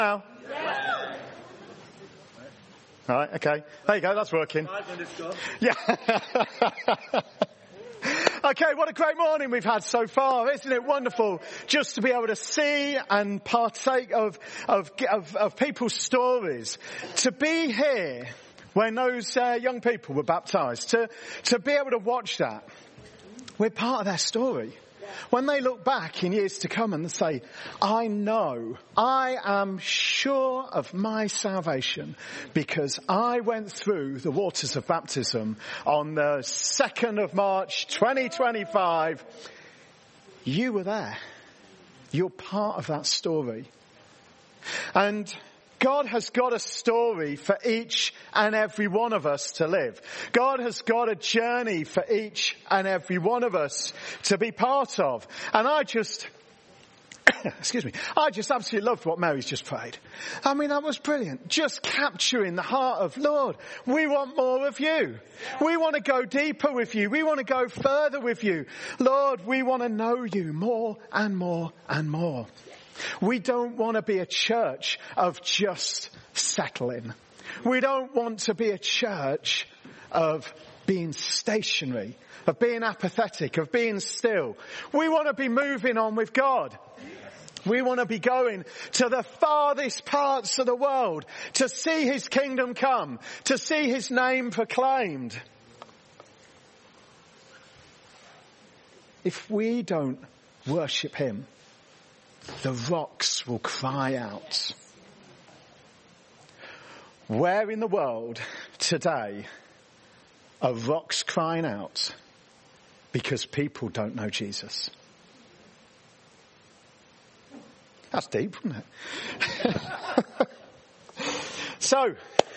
Now. Right, okay. There you go, that's working. Yeah. Okay, what a great morning we've had so far. Isn't it wonderful just to be able to see and partake of people's stories. To be here when those young people were baptised, to be able to watch that. We're part of their story. When they look back in years to come and say, I am sure of my salvation because I went through the waters of baptism on the 2nd of March 2025. You were there. You're part of that story. And God has got a story for each and every one of us to live. God has got a journey for each and every one of us to be part of. And I just absolutely loved what Mary's just prayed. I mean, that was brilliant. Just capturing the heart of, Lord, we want more of you. We want to go deeper with you. We want to go further with you. Lord, we want to know you more and more and more. We don't want to be a church of just settling. We don't want to be a church of being stationary, of being apathetic, of being still. We want to be moving on with God. We want to be going to the farthest parts of the world to see his kingdom come, to see his name proclaimed. If we don't worship him, the rocks will cry out. Where in the world today are rocks crying out because people don't know Jesus? That's deep, isn't it? So,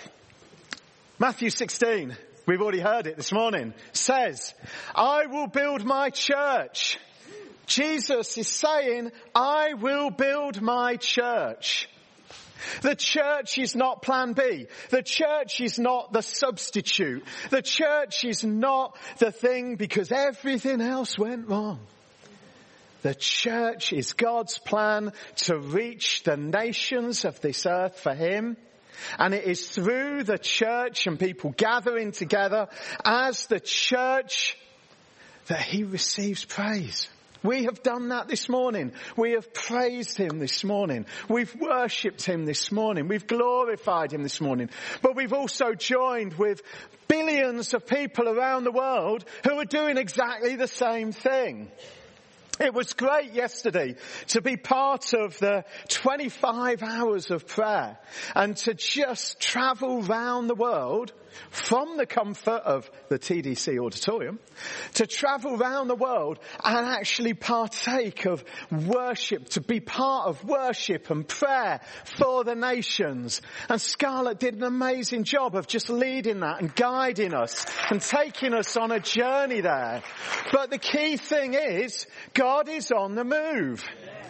Matthew 16, we've already heard it this morning, says, I will build my church. Jesus is saying, I will build my church. The church is not plan B. The church is not the substitute. The church is not the thing because everything else went wrong. The church is God's plan to reach the nations of this earth for him. And it is through the church and people gathering together as the church that he receives praise. We have done that this morning. We have praised him this morning. We've worshipped him this morning. We've glorified him this morning. But we've also joined with billions of people around the world who are doing exactly the same thing. It was great yesterday to be part of the 25 hours of prayer and to just travel round the world from the comfort of the TDC auditorium to travel round the world and actually partake of worship, to be part of worship and prayer for the nations. And Scarlett did an amazing job of just leading that and guiding us and taking us on a journey there. But the key thing is, God is on the move.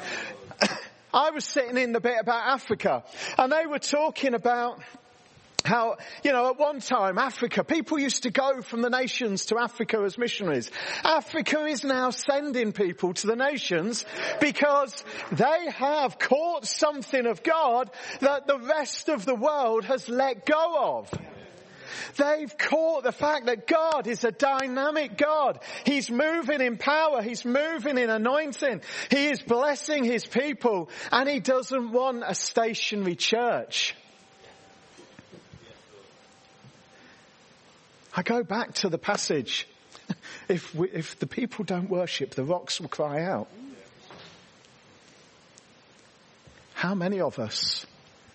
I was sitting in the bit about Africa and they were talking about how, at one time, Africa, people used to go from the nations to Africa as missionaries. Africa is now sending people to the nations because they have caught something of God that the rest of the world has let go of. They've caught the fact that God is a dynamic God. He's moving in power. He's moving in anointing. He is blessing his people and he doesn't want a stationary church. I go back to the passage. If the people don't worship, the rocks will cry out. How many of us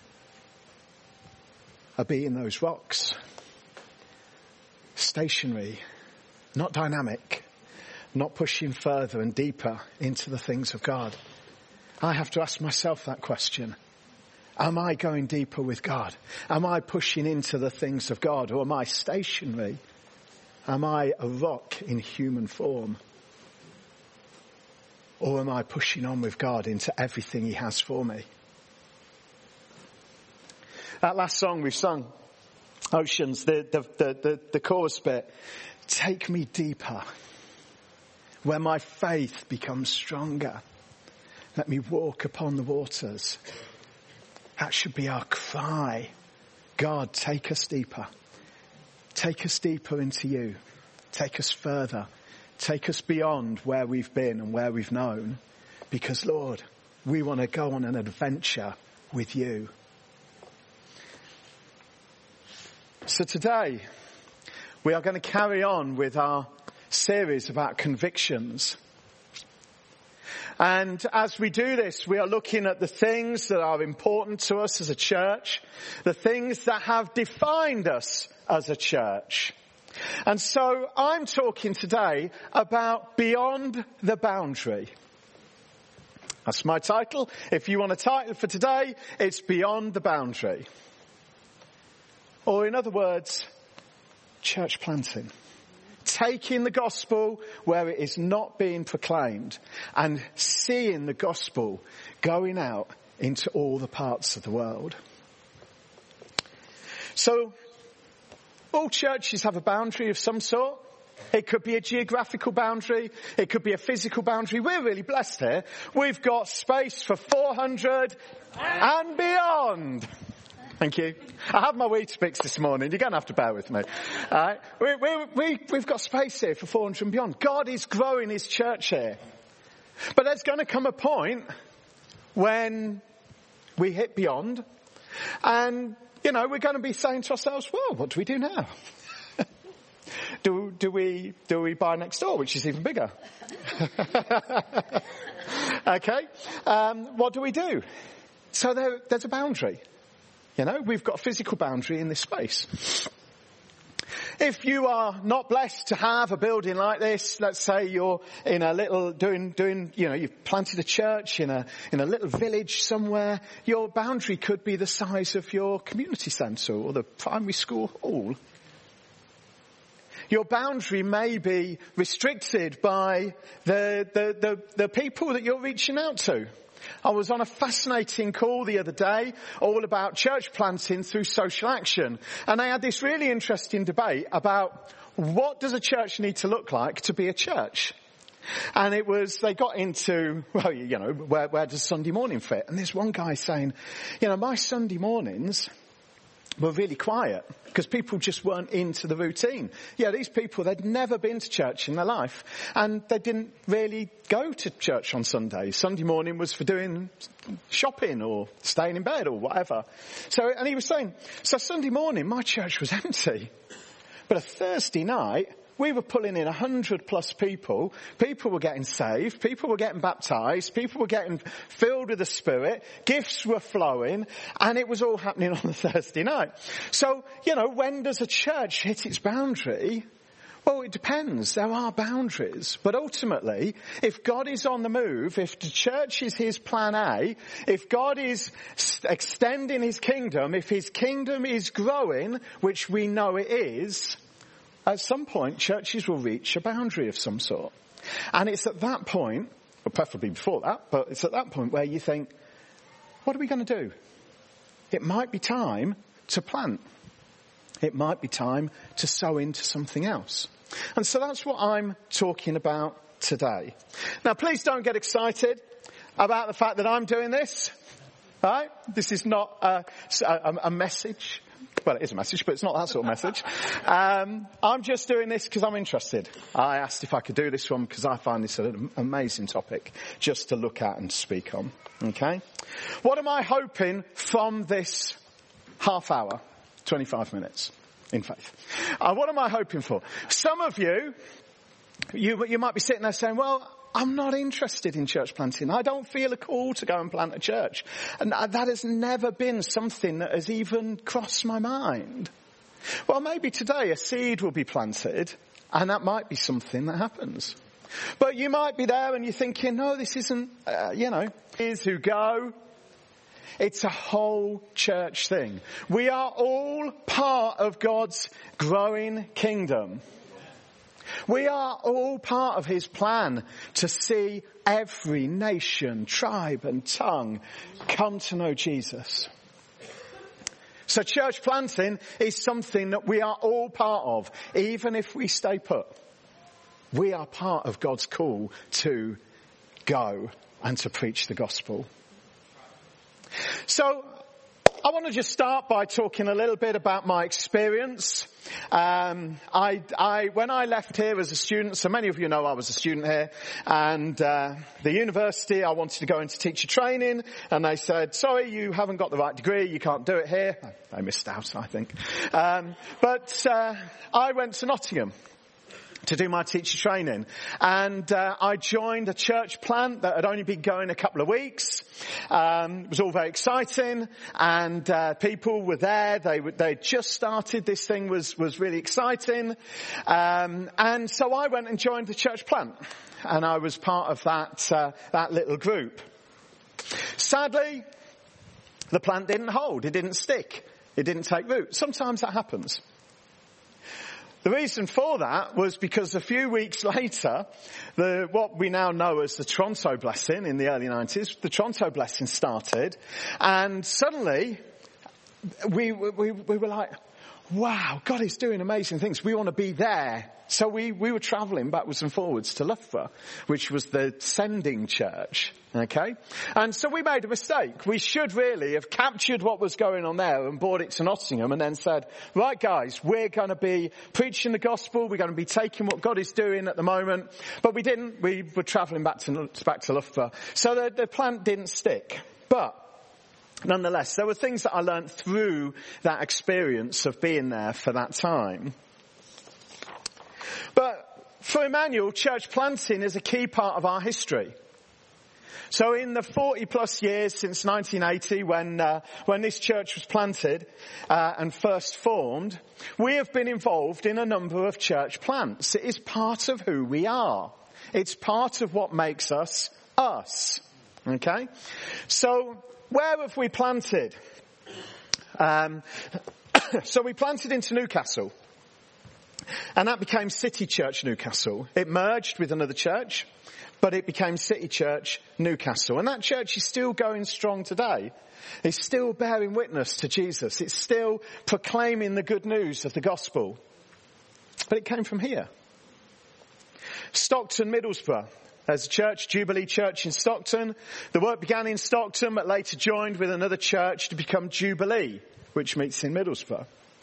are being those rocks? Stationary, not dynamic, not pushing further and deeper into the things of God. I have to ask myself that question. Am I going deeper with God? Am I pushing into the things of God? Or am I stationary? Am I a rock in human form? Or am I pushing on with God into everything he has for me? That last song we've sung, Oceans, the chorus bit, take me deeper, where my faith becomes stronger. Let me walk upon the waters. That should be our cry. God, take us deeper. Take us deeper into you. Take us further. Take us beyond where we've been and where we've known. Because, Lord, we want to go on an adventure with you. So today, we are going to carry on with our series about convictions. And as we do this, we are looking at the things that are important to us as a church, the things that have defined us as a church. And so I'm talking today about beyond the boundary. That's my title. If you want a title for today, it's Beyond the Boundary. Or in other words, church planting. Taking the gospel where it is not being proclaimed and seeing the gospel going out into all the parts of the world. So, all churches have a boundary of some sort. It could be a geographical boundary. It could be a physical boundary. We're really blessed here. We've got space for 400 and beyond. Thank you. I have my Weetabix this morning. You're going to have to bear with me. We've got space here for 400 and beyond. God is growing his church here. But there's going to come a point when we hit beyond. And, we're going to be saying to ourselves, well, what do we do now? Do we buy next door, which is even bigger? Okay. What do we do? So there's a boundary. We've got a physical boundary in this space. If you are not blessed to have a building like this, let's say you're in a little you've planted a church in a little village somewhere, your boundary could be the size of your community centre or the primary school hall. Your boundary may be restricted by the people that you're reaching out to. I was on a fascinating call the other day all about church planting through social action. And they had this really interesting debate about what does a church need to look like to be a church? And they got into, where does Sunday morning fit? And there's one guy saying, my Sunday mornings were really quiet because people just weren't into the routine. Yeah, these people, they'd never been to church in their life and they didn't really go to church on Sundays. Sunday morning was for doing shopping or staying in bed or whatever. And he was saying, so Sunday morning my church was empty, but a Thursday night we were pulling in 100+ people. People were getting saved. People were getting baptized. People were getting filled with the Spirit. Gifts were flowing. And it was all happening on a Thursday night. So, when does a church hit its boundary? Well, it depends. There are boundaries. But ultimately, if God is on the move, if the church is his plan A, if God is extending his kingdom, if his kingdom is growing, which we know it is, at some point, churches will reach a boundary of some sort. And it's at that point, or preferably before that, but it's at that point where you think, what are we going to do? It might be time to plant. It might be time to sow into something else. And so that's what I'm talking about today. Now, please don't get excited about the fact that I'm doing this. Right? This is not a message. Well, it is a message, but it's not that sort of message. I'm just doing this because I'm interested. I asked if I could do this one because I find this an amazing topic just to look at and speak on. Okay? What am I hoping from this half hour, 25 minutes in faith? What am I hoping for? Some of you might be sitting there saying, well, I'm not interested in church planting. I don't feel a call to go and plant a church. And that has never been something that has even crossed my mind. Well, maybe today a seed will be planted and that might be something that happens. But you might be there and you're thinking, no, this isn't, Here's who go. It's a whole church thing. We are all part of God's growing kingdom. We are all part of his plan to see every nation, tribe and tongue come to know Jesus. So church planting is something that we are all part of, even if we stay put. We are part of God's call to go and to preach the gospel. So I want to just start by talking a little bit about my experience. When I left here as a student, so many of you know I was a student here, and the university, I wanted to go into teacher training, and they said, sorry, you haven't got the right degree, you can't do it here. They missed out, I think. But I went to Nottingham to do my teacher training, and I joined a church plant that had only been going a couple of weeks. It was all very exciting, and people were there. They just started. This thing was really exciting, and so I went and joined the church plant, and I was part of that little group. Sadly, the plant didn't hold. It didn't stick. It didn't take root. Sometimes that happens. The reason for that was because a few weeks later, what we now know as the Toronto Blessing in the early 90s, the Toronto Blessing started, and suddenly we were like, wow, God is doing amazing things. We want to be there. So we were travelling backwards and forwards to Loughborough, which was the sending church. Okay? And so we made a mistake. We should really have captured what was going on there and brought it to Nottingham and then said, right guys, we're going to be preaching the gospel. We're going to be taking what God is doing at the moment. But we didn't. We were travelling back to Loughborough. So the plant didn't stick. But nonetheless, there were things that I learned through that experience of being there for that time. But for Emmanuel, church planting is a key part of our history. So in the 40 plus years since 1980, when this church was planted and first formed, we have been involved in a number of church plants. It is part of who we are. It's part of what makes us us. Okay? So where have we planted? So we planted into Newcastle. And that became City Church Newcastle. It merged with another church, but it became City Church Newcastle. And that church is still going strong today. It's still bearing witness to Jesus. It's still proclaiming the good news of the gospel. But it came from here. Stockton Middlesbrough. There's a church, Jubilee Church in Stockton. The work began in Stockton, but later joined with another church to become Jubilee, which meets in Middlesbrough.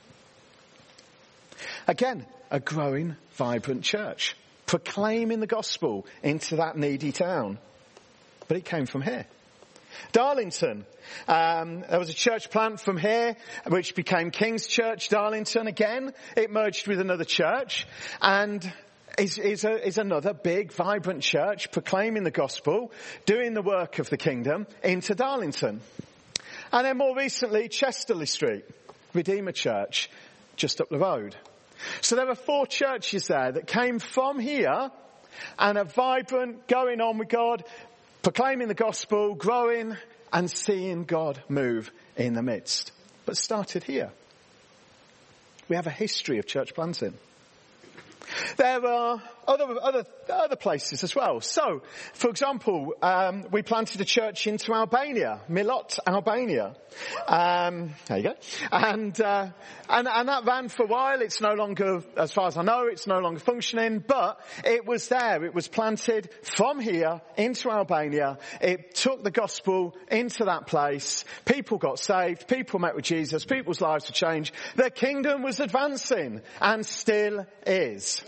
Again, a growing, vibrant church, proclaiming the gospel into that needy town. But it came from here. Darlington, there was a church plant from here, which became King's Church Darlington. Again, it merged with another church, and is another big, vibrant church, proclaiming the gospel, doing the work of the kingdom into Darlington. And then more recently, Chesterley Street, Redeemer Church, just up the road. So there are 4 churches there that came from here and are vibrant, going on with God, proclaiming the gospel, growing and seeing God move in the midst. But started here. We have a history of church planting. There are other places as well. So, for example, we planted a church into Albania, Milot, Albania. There you go. And that ran for a while. It's no longer, as far as I know, it's no longer functioning, but it was there. It was planted from here into Albania. It took the gospel into that place. People got saved. People met with Jesus. People's lives were changed. The kingdom was advancing and still is.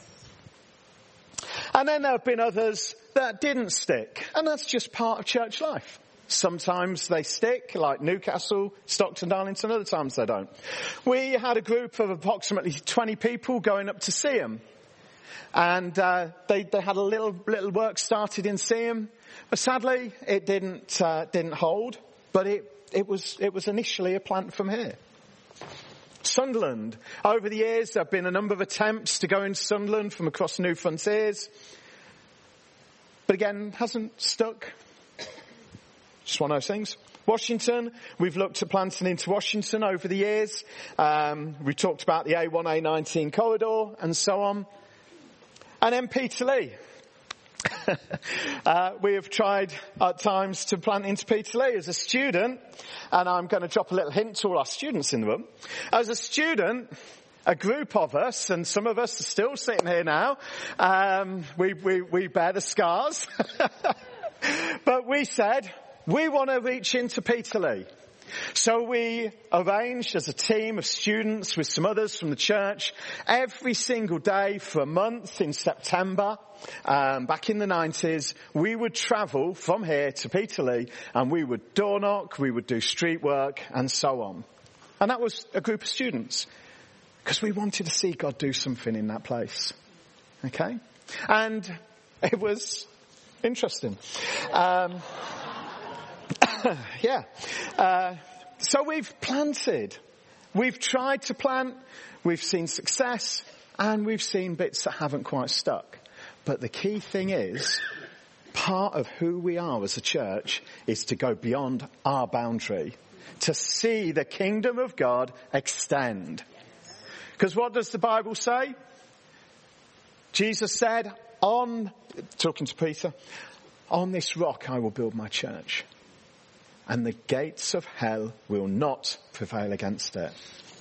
And then there have been others that didn't stick. And that's just part of church life. Sometimes they stick, like Newcastle, Stockton, Darlington. Other times they don't. We had a group of approximately 20 people going up to Seaham. And they had a little work started in Seaham. But sadly, it didn't hold. But it was initially a plant from here. Sunderland. Over the years, there have been a number of attempts to go into Sunderland from across New Frontiers. But again, hasn't stuck. Just one of those things. Washington, we've looked at planting into Washington over the years. We talked about the A1, A19 corridor and so on. And then Peterlee. We have tried at times to plant into Peterlee as a student, and I'm going to drop a little hint to all our students in the room. As a student, a group of us, and some of us are still sitting here now, we bear the scars, but we said, we want to reach into Peterlee. So we arranged as a team of students with some others from the church every single day for a month in September, back in the 90s, we would travel from here to Peterlee and we would door knock, we would do street work and so on. And that was a group of students because we wanted to see God do something in that place. Okay? And it was interesting. So we've planted. We've tried to plant. We've seen success. And we've seen bits that haven't quite stuck. But the key thing is, part of who we are as a church is to go beyond our boundary. To see the kingdom of God extend. Because what does the Bible say? Jesus said, talking to Peter, on this rock I will build my church. And the gates of hell will not prevail against it.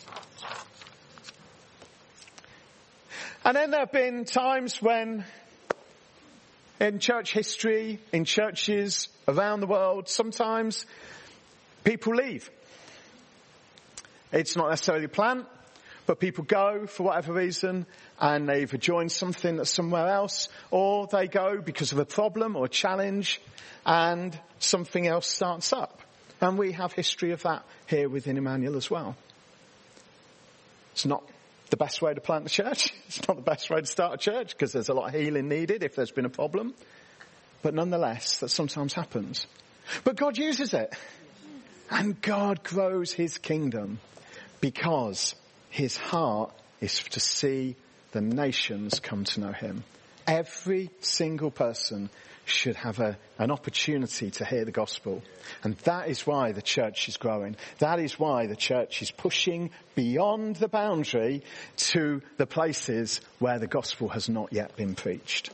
And then there have been times when, in church history, in churches around the world, sometimes people leave. It's not necessarily planned, but people go for whatever reason, and they either join something that's somewhere else, or they go because of a problem or a challenge, and something else starts up. And we have history of that here within Emmanuel as well. It's not the best way to plant a church. It's not the best way to start a church because there's a lot of healing needed if there's been a problem. But nonetheless, that sometimes happens. But God uses it. And God grows his kingdom because his heart is to see the nations come to know him. Every single person should have an opportunity to hear the gospel. And that is why the church is growing. That is why the church is pushing beyond the boundary to the places where the gospel has not yet been preached.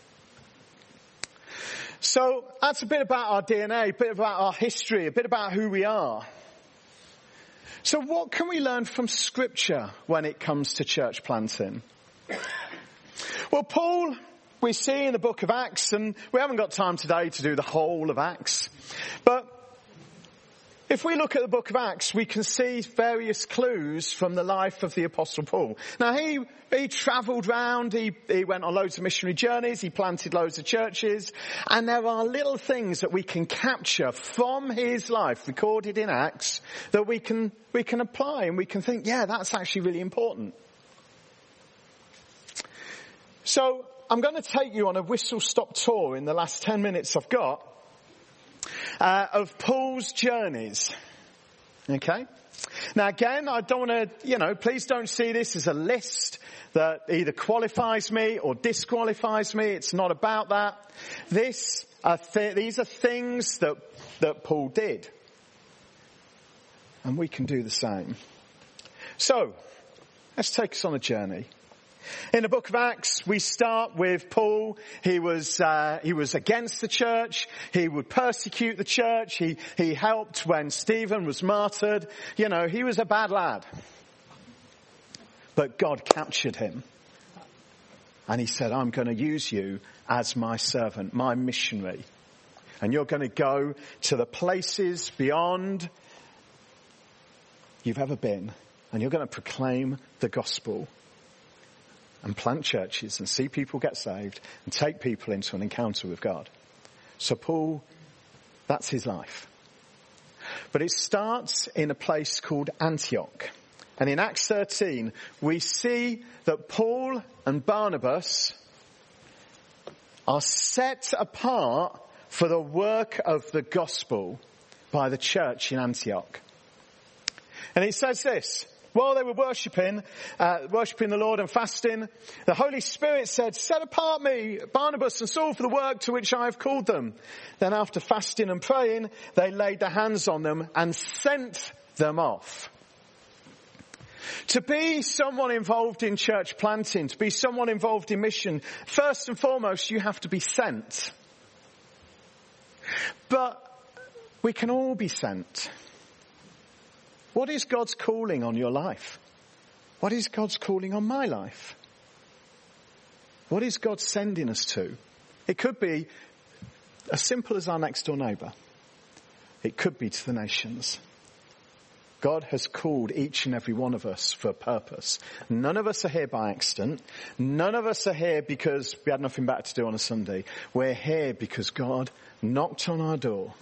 So that's a bit about our DNA, a bit about our history, a bit about who we are. So what can we learn from Scripture when it comes to church planting? Well, Paul, we see in the book of Acts, and we haven't got time today to do the whole of Acts, but if we look at the book of Acts, we can see various clues from the life of the Apostle Paul. Now, he travelled round, he went on loads of missionary journeys, he planted loads of churches, and there are little things that we can capture from his life, recorded in Acts, that we can apply, and we can think, yeah, that's actually really important. So, I'm going to take you on a whistle-stop tour in the last 10 minutes I've got of Paul's journeys. Okay? Now again, I don't want to, please don't see this as a list that either qualifies me or disqualifies me. It's not about that. These are things that Paul did. And we can do the same. So, let's take us on a journey. In the book of Acts, we start with Paul. He was against the church. He would persecute the church. He helped when Stephen was martyred. He was a bad lad. But God captured him. And he said, I'm going to use you as my servant, my missionary. And you're going to go to the places beyond you've ever been. And you're going to proclaim the gospel. And plant churches and see people get saved and take people into an encounter with God. So Paul, that's his life. But it starts in a place called Antioch. And in Acts 13, we see that Paul and Barnabas are set apart for the work of the gospel by the church in Antioch. And it says this. While they were worshipping the Lord and fasting, the Holy Spirit said, set apart me, Barnabas and Saul, for the work to which I have called them. Then after fasting and praying, they laid their hands on them and sent them off. To be someone involved in church planting, to be someone involved in mission, first and foremost, you have to be sent. But we can all be sent. What is God's calling on your life? What is God's calling on my life? What is God sending us to? It could be as simple as our next door neighbour. It could be to the nations. God has called each and every one of us for a purpose. None of us are here by accident. None of us are here because we had nothing better to do on a Sunday. We're here because God knocked on our door.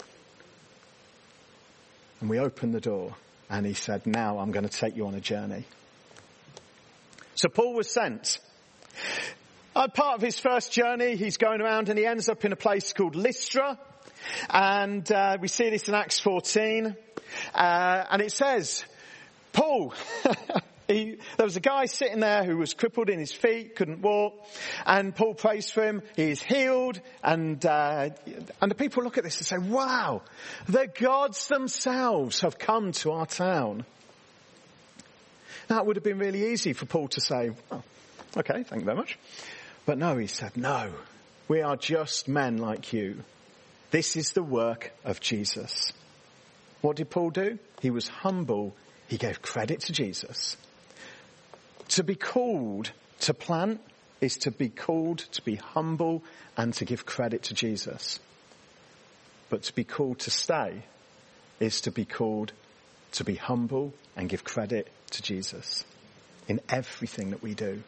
And we opened the door and he said, now I'm going to take you on a journey. So Paul was sent. Part of his first journey, he's going around and he ends up in a place called Lystra. And we see this in Acts 14. And it says, Paul, there was a guy sitting there who was crippled in his feet, couldn't walk. And Paul prays for him. He is healed. And the people look at this and say, wow, the gods themselves have come to our town. Now, it would have been really easy for Paul to say, well, okay, thank you very much. But no, he said, no, we are just men like you. This is the work of Jesus. What did Paul do? He was humble. He gave credit to Jesus. To be called to plant is to be called to be humble and to give credit to Jesus. But to be called to stay is to be called to be humble and give credit to Jesus in everything that we do.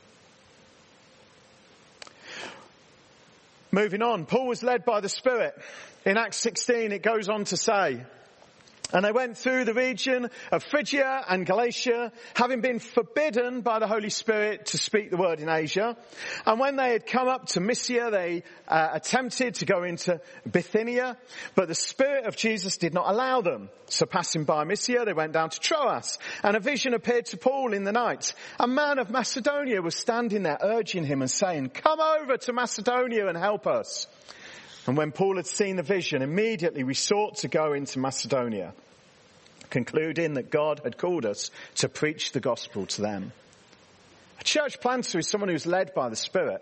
Moving on, Paul was led by the Spirit. In Acts 16, it goes on to say, and they went through the region of Phrygia and Galatia, having been forbidden by the Holy Spirit to speak the word in Asia. And when they had come up to Mysia, they attempted to go into Bithynia, but the Spirit of Jesus did not allow them. So passing by Mysia, they went down to Troas, and a vision appeared to Paul in the night. A man of Macedonia was standing there urging him and saying, come over to Macedonia and help us. And when Paul had seen the vision, immediately we sought to go into Macedonia, concluding that God had called us to preach the gospel to them. A church planter is someone who's led by the Spirit.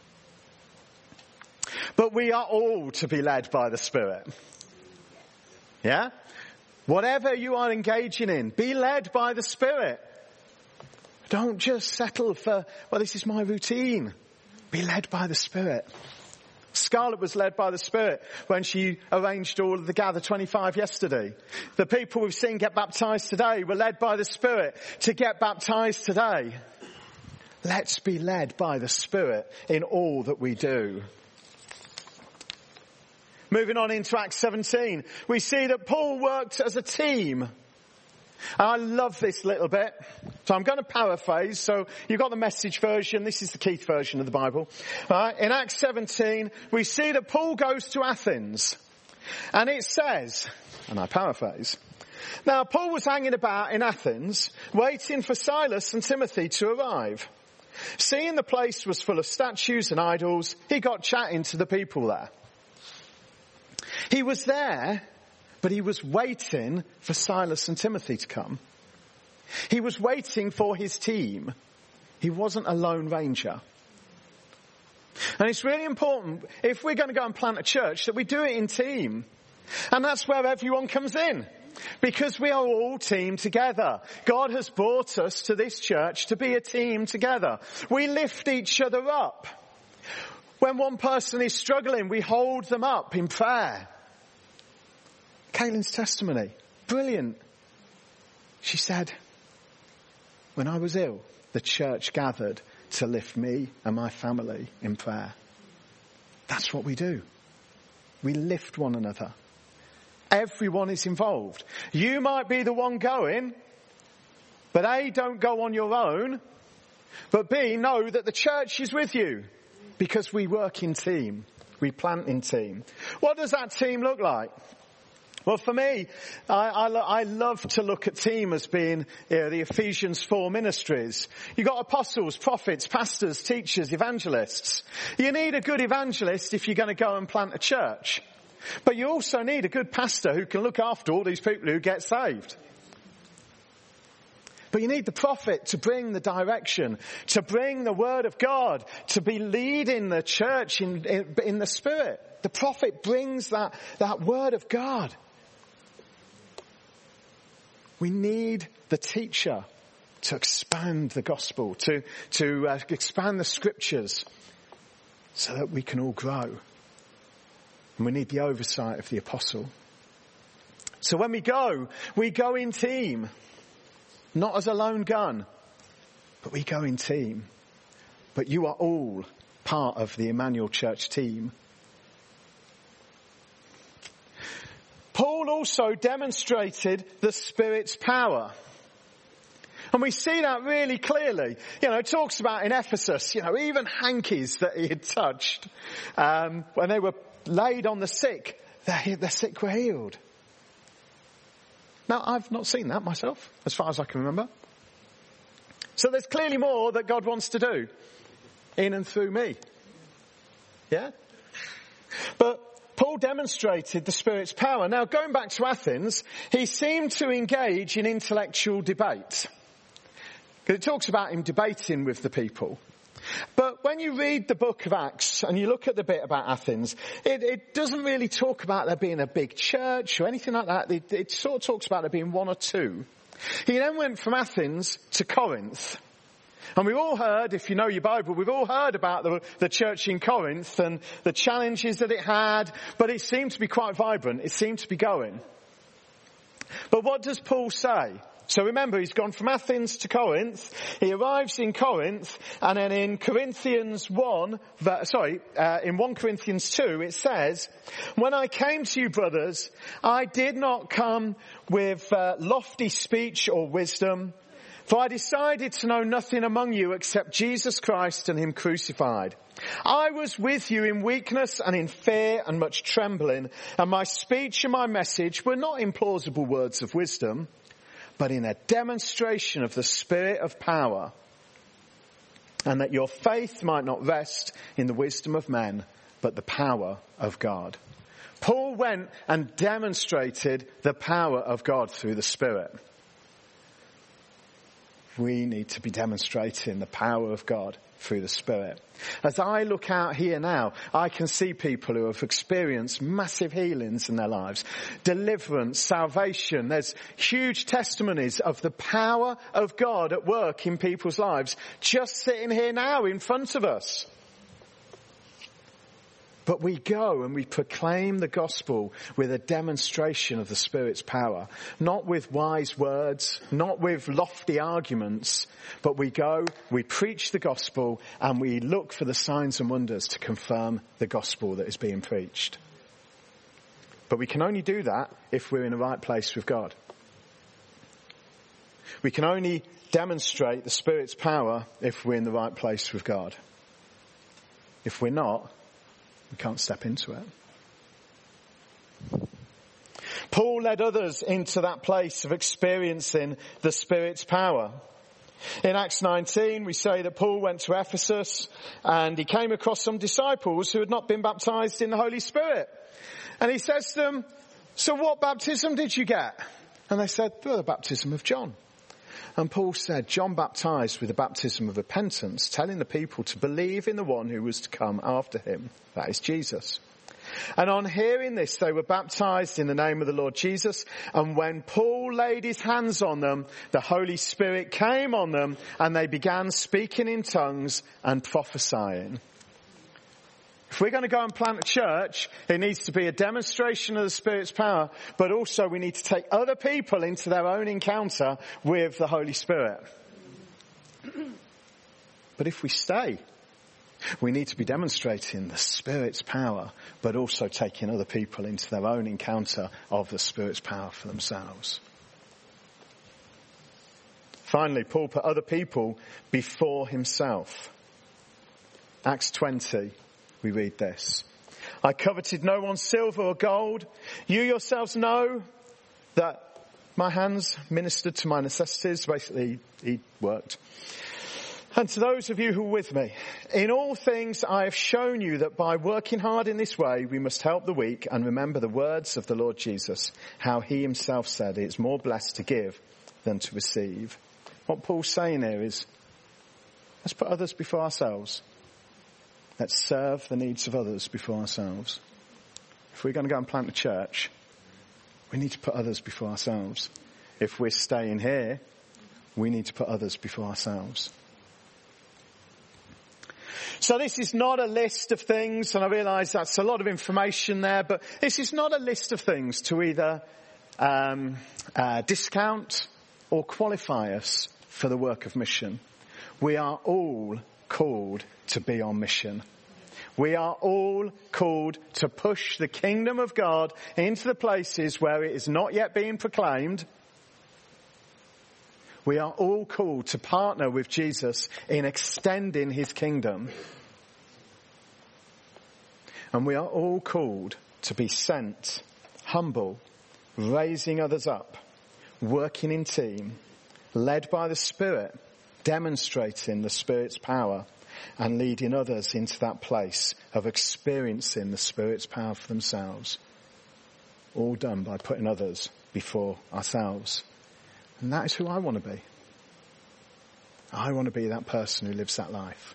But we are all to be led by the Spirit. Yeah? Whatever you are engaging in, be led by the Spirit. Don't just settle for, well, this is my routine. Be led by the Spirit. Scarlett was led by the Spirit when she arranged all of the Gather 25 yesterday. The people we've seen get baptized today were led by the Spirit to get baptized today. Let's be led by the Spirit in all that we do. Moving on into Acts 17, we see that Paul worked as a team. I love this little bit. So I'm going to paraphrase. So you've got the Message version. This is the Keith version of the Bible. In Acts 17, we see that Paul goes to Athens. And it says, and I paraphrase, now Paul was hanging about in Athens, waiting for Silas and Timothy to arrive. Seeing the place was full of statues and idols, he got chatting to the people there. He was there, but he was waiting for Silas and Timothy to come. He was waiting for his team. He wasn't a lone ranger. And it's really important, if we're going to go and plant a church, that we do it in team. And that's where everyone comes in. Because we are all team together. God has brought us to this church to be a team together. We lift each other up. When one person is struggling, we hold them up in prayer. Caitlin's testimony, brilliant. She said, when I was ill, the church gathered to lift me and my family in prayer. That's what we do. We lift one another. Everyone is involved. You might be the one going, but A, don't go on your own, but B, know that the church is with you because we work in team. We plant in team. What does that team look like? Well, for me, I love to look at team as being the Ephesians 4 ministries. You've got apostles, prophets, pastors, teachers, evangelists. You need a good evangelist if you're going to go and plant a church. But you also need a good pastor who can look after all these people who get saved. But you need the prophet to bring the direction, to bring the word of God, to be leading the church in the Spirit. The prophet brings that word of God. We need the teacher to expand the gospel, to expand the scriptures so that we can all grow. And we need the oversight of the apostle. So when we go in team. not as a lone gun, but we go in team. But you are all part of the Emmanuel Church team. Paul also demonstrated the Spirit's power. And we see that really clearly. It talks about in Ephesus, even hankies that he had touched, when they were laid on the sick, the sick were healed. Now, I've not seen that myself, as far as I can remember. So there's clearly more that God wants to do in and through me. Yeah? But Paul demonstrated the Spirit's power. Now, going back to Athens, he seemed to engage in intellectual debate. Because it talks about him debating with the people. But when you read the book of Acts and you look at the bit about Athens, it doesn't really talk about there being a big church or anything like that. It sort of talks about there being one or two. He then went from Athens to Corinth. And we've all heard, if you know your Bible, we've all heard about the church in Corinth and the challenges that it had. But it seemed to be quite vibrant. It seemed to be going. But what does Paul say? So remember, he's gone from Athens to Corinth. He arrives in Corinth, and then in in 1 Corinthians 2, it says, "When I came to you, brothers, I did not come with lofty speech or wisdom, for I decided to know nothing among you except Jesus Christ and him crucified. I was with you in weakness and in fear and much trembling, and my speech and my message were not in plausible words of wisdom, but in a demonstration of the Spirit of power, and that your faith might not rest in the wisdom of men, but the power of God." Paul went and demonstrated the power of God through the Spirit. We need to be demonstrating the power of God through the Spirit. As I look out here now, I can see people who have experienced massive healings in their lives, deliverance, salvation. There's huge testimonies of the power of God at work in people's lives, just sitting here now in front of us. But we go and we proclaim the gospel with a demonstration of the Spirit's power. Not with wise words, not with lofty arguments, but we go, we preach the gospel, and we look for the signs and wonders to confirm the gospel that is being preached. But we can only do that if we're in the right place with God. We can only demonstrate the Spirit's power if we're in the right place with God. If we're not, we can't step into it. Paul led others into that place of experiencing the Spirit's power. In Acts 19, we say that Paul went to Ephesus and he came across some disciples who had not been baptized in the Holy Spirit. And he says to them, "So what baptism did you get?" And they said, "Well, the baptism of John." And Paul said, "John baptized with the baptism of repentance, telling the people to believe in the one who was to come after him, that is Jesus. And on hearing this, they were baptized in the name of the Lord Jesus. And when Paul laid his hands on them, the Holy Spirit came on them, and they began speaking in tongues and prophesying." If we're going to go and plant a church, it needs to be a demonstration of the Spirit's power, but also we need to take other people into their own encounter with the Holy Spirit. But if we stay, we need to be demonstrating the Spirit's power, but also taking other people into their own encounter of the Spirit's power for themselves. Finally, Paul put other people before himself. Acts 20. We read this. "I coveted no one's silver or gold. You yourselves know that my hands ministered to my necessities." Basically, he worked. "And to those of you who are with me, in all things I have shown you that by working hard in this way, we must help the weak and remember the words of the Lord Jesus, how he himself said, 'It's more blessed to give than to receive.'" What Paul's saying here is, let's put others before ourselves. Let's serve the needs of others before ourselves. If we're going to go and plant a church, we need to put others before ourselves. If we're staying here, we need to put others before ourselves. So this is not a list of things, and I realise that's a lot of information there, but this is not a list of things to either discount or qualify us for the work of mission. We are all called to be on mission. We are all called to push the kingdom of God into the places where it is not yet being proclaimed. We are all called to partner with Jesus in extending his kingdom. And we are all called to be sent, humble, raising others up, working in team, led by the Spirit, demonstrating the Spirit's power, and leading others into that place of experiencing the Spirit's power for themselves. All done by putting others before ourselves. And that is who I want to be. I want to be that person who lives that life.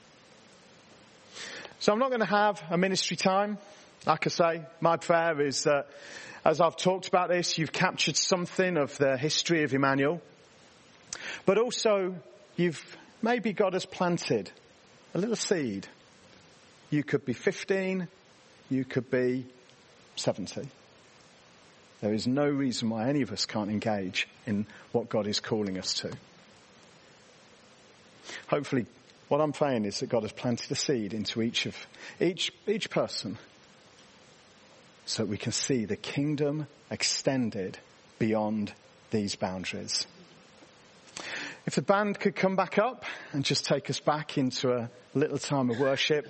So I'm not going to have a ministry time. Like I say, my prayer is that as I've talked about this, you've captured something of the history of Emmanuel. But also, maybe God has planted a little seed. You could be 15, you could be 70. There is no reason why any of us can't engage in what God is calling us to. Hopefully, what I'm praying is that God has planted a seed into each person so that we can see the kingdom extended beyond these boundaries. If the band could come back up and just take us back into a little time of worship.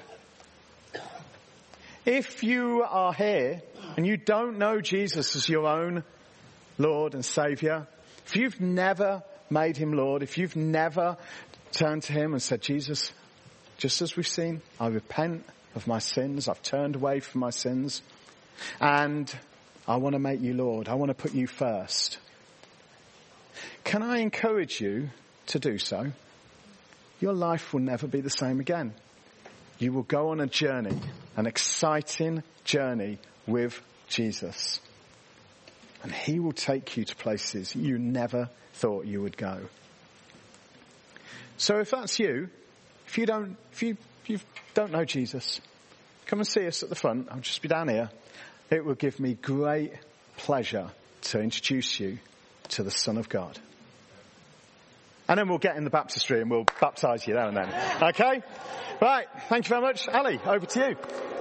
If you are here and you don't know Jesus as your own Lord and Saviour, if you've never made him Lord, if you've never turned to him and said, Jesus, just as we've seen, I repent of my sins, I've turned away from my sins, and I want to make you Lord, I want to put you first. Can I encourage you to do so? Your life will never be the same again. You will go on a journey, an exciting journey with Jesus. And he will take you to places you never thought you would go. So if that's you, if you don't know Jesus, come and see us at the front. I'll just be down here. It will give me great pleasure to introduce you to the Son of God. And then we'll get in the baptistry and we'll baptise you there and then. Okay? Right. Thank you very much. Ali, over to you.